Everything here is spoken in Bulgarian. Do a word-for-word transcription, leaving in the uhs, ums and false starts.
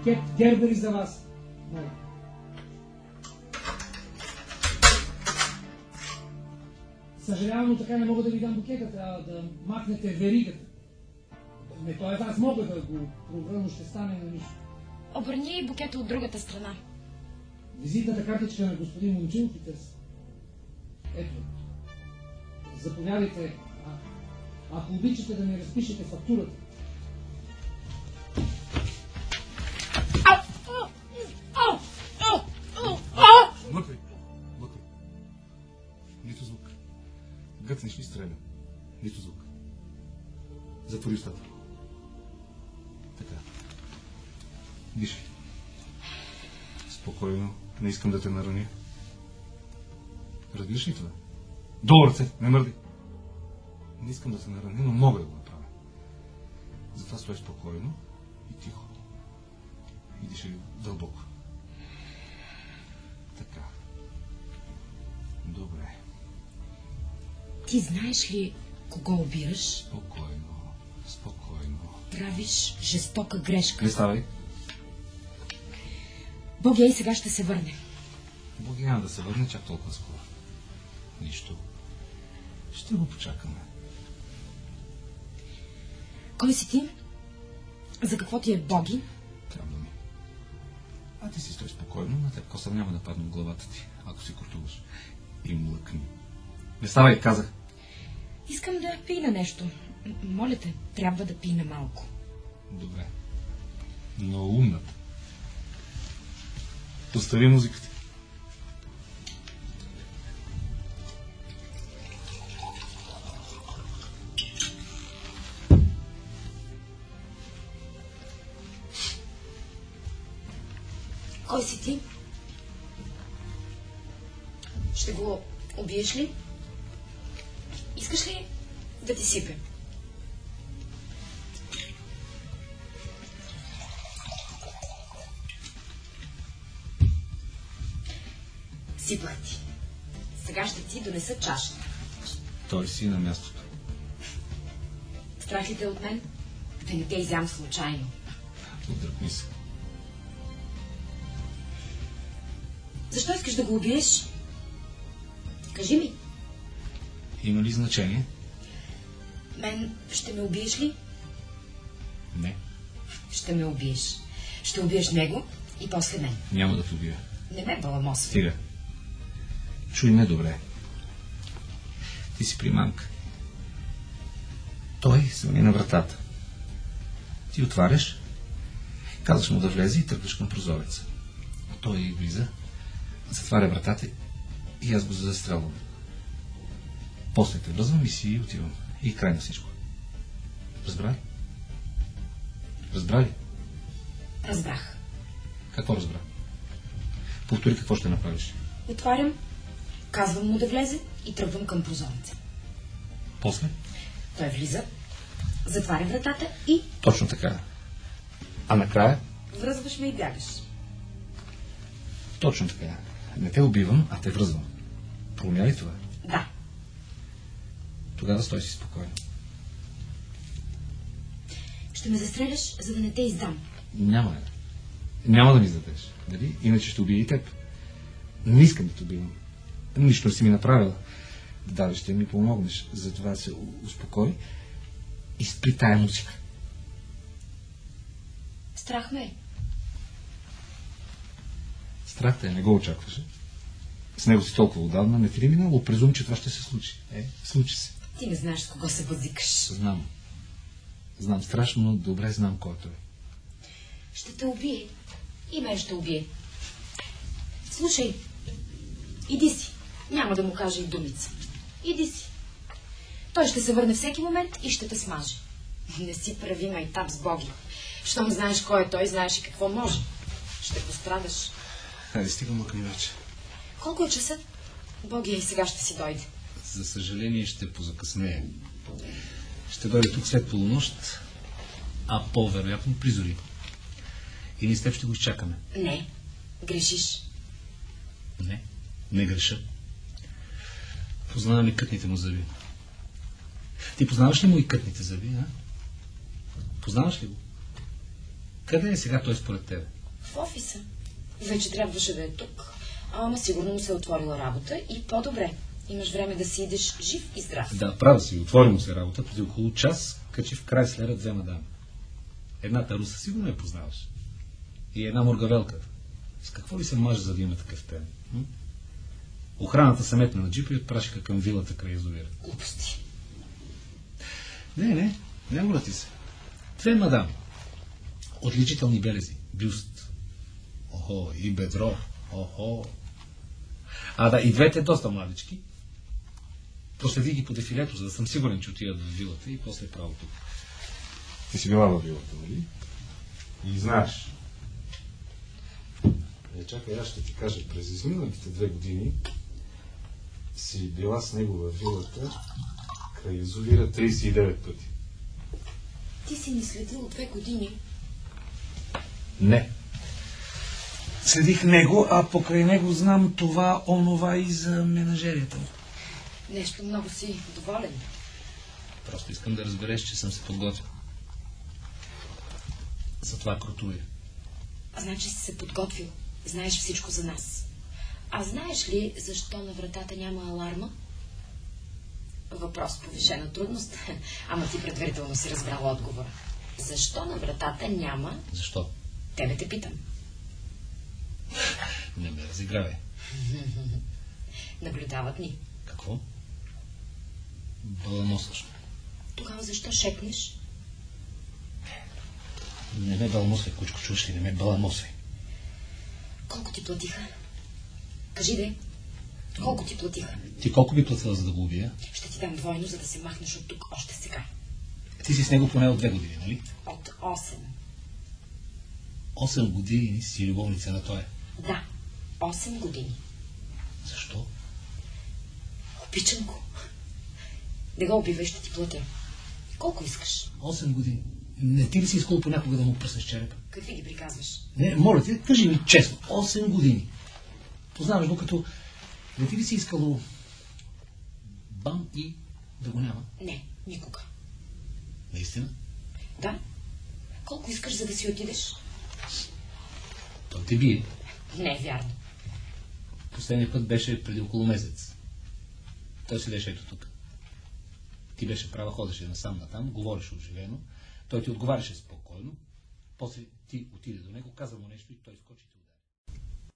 букет гербери за вас. Моля. Съжалявам, но така не мога да ви дам букета. Трябва да махнете веригата. Не, т.е. аз мога да го пробра, но ще стане на нищо. Обърни букета от другата страна. Визитната картичка на господин Момчилов и търси. Ето. Заповядайте. А, ако обичате да ми разпишете фактурата. Мъкай! Мъкай! Нито звук. Гъцнеш ли стреля? Нито звук. Затвори устата. Така. Дишай. Спокойно. Не искам да те нараня. Разбираш ли това? Долу ръце! Не мърди! Не искам да се нараня, но мога да го направя. Затова стой спокойно и тихо. И дишай дълбоко. Така. Добре. Ти знаеш ли кого убираш? Спокойно. Спокойно. Правиш жестока грешка. Не ставай. Богия и сега ще се върне. Боги няма да се върне чак толкова скоро. Нищо. Ще го почакаме. Кой си ти? За какво ти е Боги? Трябва ми. А ти си стой спокойно, на теб коса няма да падне в главата ти, ако си кортуваш. И млъкни. Не ставай, казах. Искам да пина нещо. М- Моля те, трябва да пина малко. Добре. Но умната. Постави музиката. Кой си ти? Ще го убиеш ли? Искаш ли да ти сипе? Сипах ти. Сега ще ти донеса чашата. Той си на мястото. Страх ли те от мен? Да не те изям случайно. Отдръпни се. Защо искаш да го убиеш? Кажи ми. Има ли значение? Мен ще ме убиеш ли? Не. Ще ме убиеш. Ще убиеш него и после мен. Няма да те убия. Не ме баламосва. Стига. Чуй ме добре. Ти си примамка. Той звъни на вратата. Ти отваряш, казваш му да влезе и тръгваш към прозореца. А той влиза, затваря вратата и аз го застрелвам. После те връзвам и си отивам. И край на всичко. Разбра ли? Разбра ли? Разбрах. Какво разбра? Повтори какво ще направиш. Отварям, казвам му да влезе и тръгвам към прозореца. После? Той влиза, затваря вратата и... Точно така. А накрая? Връзваш ме и бягаш. Точно така. Не те убивам, а те връзвам. Проумя ли това? Да. Тогава стой си спокойно. Ще ме застреляш, за да не те издам. Няма. Няма да ми издадеш. Дали? Иначе ще убия и теб. Не искам да те убивам. Нищо не си ми направила. Да, ще ми помогнеш. Затова се успокой и спри тая музика. Страх ме е. Страх те, не го очакваше. С него си толкова отдавна, не ти ли минало през ум, че това ще се случи? Е, случи се. Ти не знаеш с кого се базикаш. Знам. Знам страшно, но добре знам кой той. Ще те убие. И мен ще убие. Слушай, иди си. Няма да му кажа и думица. Иди си. Той ще се върне всеки момент и ще те смаже. Не си прави майтап с Боги. Щом знаеш кой е той, знаеш и какво може. Ще пострадаш. Хайде, стига мъкни вече. Колко е часът? Боги и сега ще си дойде. За съжаление ще позакъснее. Ще дойде тук след полунощ, а по-вероятно при зори. И ние с теб ще го изчакаме. Не, грешиш. Не, не греша. Познавам и кътните му зъби. Ти познаваш ли му и кътните зъби, а? Познаваш ли го? Къде е сега той според тебе? В офиса. Вече трябваше да е тук. Ама сигурно му се е отворила работа и по-добре. Имаш време да си идеш жив и здрав. Да, права си, отвори му се работа, преди около час качи в Крайслера две мадами. Едната руса сигурно я познаваш. И една моргавелка. С какво ли се маже, за да има такъв тен? М? Охраната се метна на джипа и отпрашиха към вилата край язовира. Глупости. Не, не, няма да ти се. Две мадами. Отличителни белези. Бюст. Охо, и бедро. Охо. А да, и двете доста младички. Проследи ги по дефилето, за да съм сигурен, че отидат в вилата и после право тук. Ти си била във вилата, нали? И знаеш. Е, чакай, аз ще ти кажа, през изминалите две години си била с него във вилата край язовира трийсет и девет пъти. Ти си ни следил две години. Не. Следих него, а покрай него знам това, онова и за менажерията му. Нещо много си доволен. Просто искам да разбереш, че съм се подготвил. За това крутуя. А значи си се подготвил. Знаеш всичко за нас. А знаеш ли защо на вратата няма аларма? Въпрос с повишена трудност. Ама ти предварително си разбрал отговора. Защо на вратата няма... Защо? Тебе те питам. Не ме разигравай. Наблюдават ни. Какво? Баламосваш. Тогава защо шепнеш? Не ме баламосвай, кучко, чуваш ли? Не ме баламосвай. Колко ти платиха? Кажи де. Колко ти платиха? Ти колко би платила, за да го убия? Ще ти дам двойно, за да се махнеш от тук още сега. Ти си с него поне от две години, нали? От осем. Осем години си любовница на той. Да, осем години. Защо? Обичам го. Не го убивай, ще ти платя. Колко искаш? Осем години. Не ти ли си искал понякога да му пръснеш черепа? Какви ги приказваш? Не, моля ти, кажи ми честно. Осем години. Познаваш го като... Не ти ли си искало... бам и да го няма? Не, никога. Наистина? Да. Колко искаш, за да си отидеш? Той те бие. Не е вярно. Последният път беше преди около месец. Той седеше ето тук. Ти беше права, ходеше насам натам, говореше оживено. Той ти отговаряше спокойно. После ти отиде до него, каза му нещо и той скочи.